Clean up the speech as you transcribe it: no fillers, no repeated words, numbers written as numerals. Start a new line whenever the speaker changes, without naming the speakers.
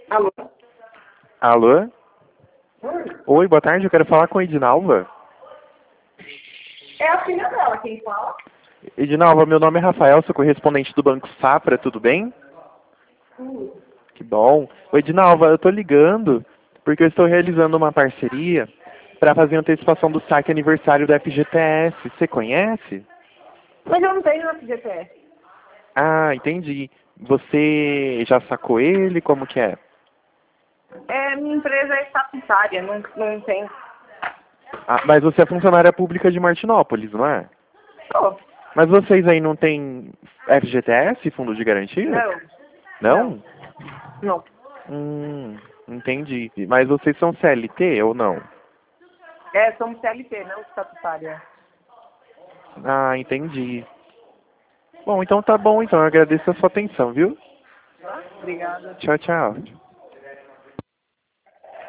Alô?
Alô?
Oi?
Oi, boa tarde, eu quero falar com a Edinalva.
É a filha dela quem fala.
Edinalva, meu nome é Rafael, sou correspondente do Banco Safra, tudo bem? Que bom. Oi, Edinalva, eu tô ligando porque eu estou realizando uma parceria para fazer a antecipação do saque aniversário da FGTS. Você conhece?
Mas eu não tenho FGTS.
Ah, entendi. Você já sacou ele? Como que é?
Minha empresa é estatutária, não tem.
Ah, mas você é funcionária pública de Martinópolis, não é?
Oh,
Mas vocês aí não têm FGTS, Fundo de Garantia?
não, não,
Não?
não.
Entendi. Mas vocês são CLT ou não?
Somos CLT, não estatutária.
Ah, entendi. Bom, então tá bom, então. Eu agradeço a sua atenção, viu?
Tá? Obrigada.
Tchau, tchau.